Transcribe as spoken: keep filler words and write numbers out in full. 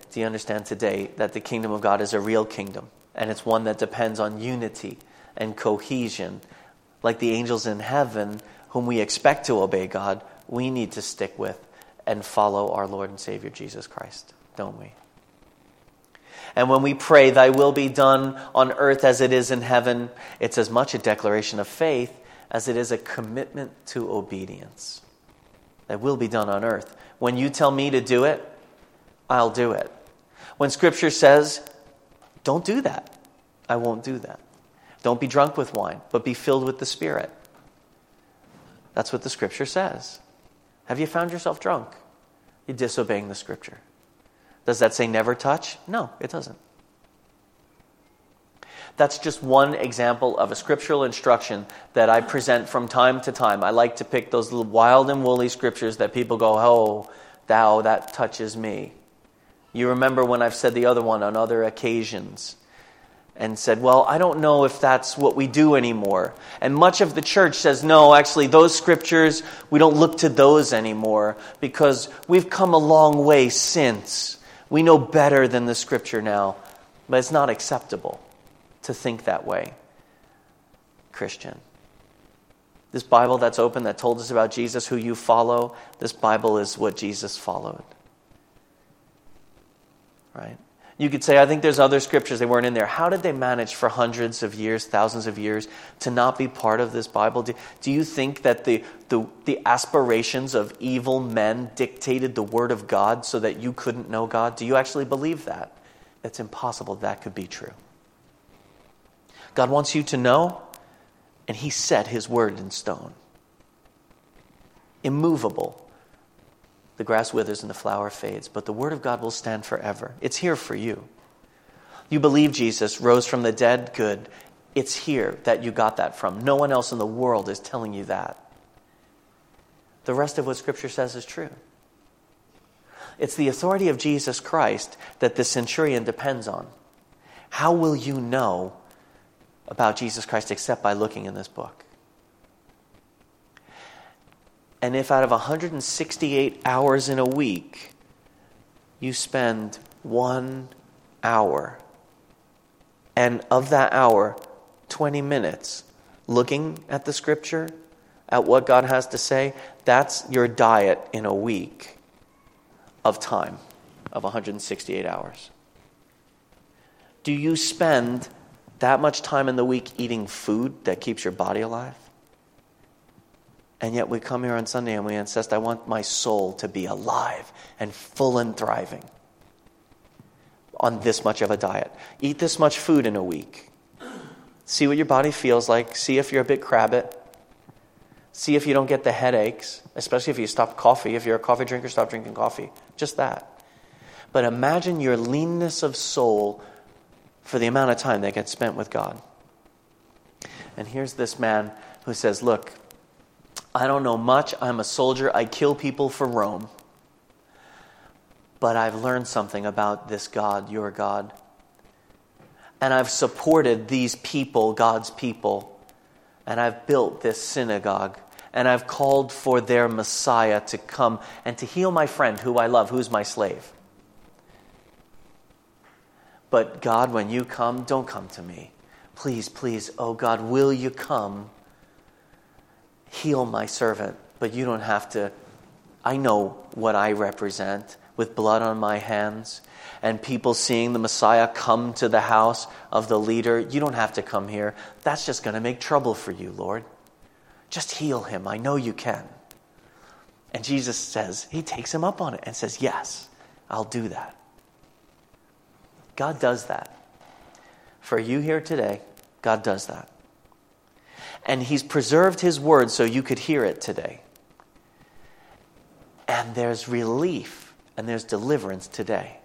do you understand today that the kingdom of God is a real kingdom? And it's one that depends on unity and cohesion. Like the angels in heaven, whom we expect to obey God, we need to stick with and follow our Lord and Savior Jesus Christ, don't we? And when we pray, thy will be done on earth as it is in heaven, it's as much a declaration of faith as it is a commitment to obedience. Thy will be done on earth. When you tell me to do it, I'll do it. When Scripture says, don't do that, I won't do that. Don't be drunk with wine, but be filled with the Spirit. That's what the Scripture says. Have you found yourself drunk? You're disobeying the Scripture. Does that say never touch? No, it doesn't. That's just one example of a scriptural instruction that I present from time to time. I like to pick those little wild and woolly scriptures that people go, oh, thou, that touches me. You remember when I've said the other one on other occasions and said, well, I don't know if that's what we do anymore. And much of the church says, no, actually, those scriptures, we don't look to those anymore because we've come a long way since. We know better than the Scripture now, but it's not acceptable to think that way, Christian. This Bible that's open, that told us about Jesus, who you follow, this Bible is what Jesus followed. Right? You could say, I think there's other scriptures, they weren't in there. How did they manage for hundreds of years, thousands of years, to not be part of this Bible? Do, do you think that the, the, the aspirations of evil men dictated the Word of God so that you couldn't know God? Do you actually believe that? It's impossible that could be true. God wants you to know, and He set His Word in stone. Immovable. The grass withers and the flower fades, but the Word of God will stand forever. It's here for you. You believe Jesus rose from the dead? Good. It's here that you got that from. No one else in the world is telling you that. The rest of what Scripture says is true. It's the authority of Jesus Christ that the centurion depends on. How will you know about Jesus Christ except by looking in this book? And if out of one hundred sixty-eight hours in a week, you spend one hour, and of that hour, twenty minutes, looking at the Scripture, at what God has to say, that's your diet in a week of time, of one hundred sixty-eight hours. Do you spend that much time in the week eating food that keeps your body alive? And yet we come here on Sunday and we insist, I want my soul to be alive and full and thriving on this much of a diet. Eat this much food in a week. See what your body feels like. See if you're a bit crabbit. See if you don't get the headaches, especially if you stop coffee. If you're a coffee drinker, stop drinking coffee. Just that. But imagine your leanness of soul for the amount of time that gets spent with God. And here's this man who says, look, I don't know much. I'm a soldier. I kill people for Rome. But I've learned something about this God, your God. And I've supported these people, God's people. And I've built this synagogue. And I've called for their Messiah to come and to heal my friend who I love, who's my slave. But God, when you come, don't come to me. Please, please, oh God, will you come? Heal my servant, but you don't have to. I know what I represent with blood on my hands and people seeing the Messiah come to the house of the leader. You don't have to come here. That's just going to make trouble for you, Lord. Just heal him. I know you can. And Jesus says, he takes him up on it and says, yes, I'll do that. God does that. For you here today, God does that. And he's preserved his word so you could hear it today. And there's relief and there's deliverance today.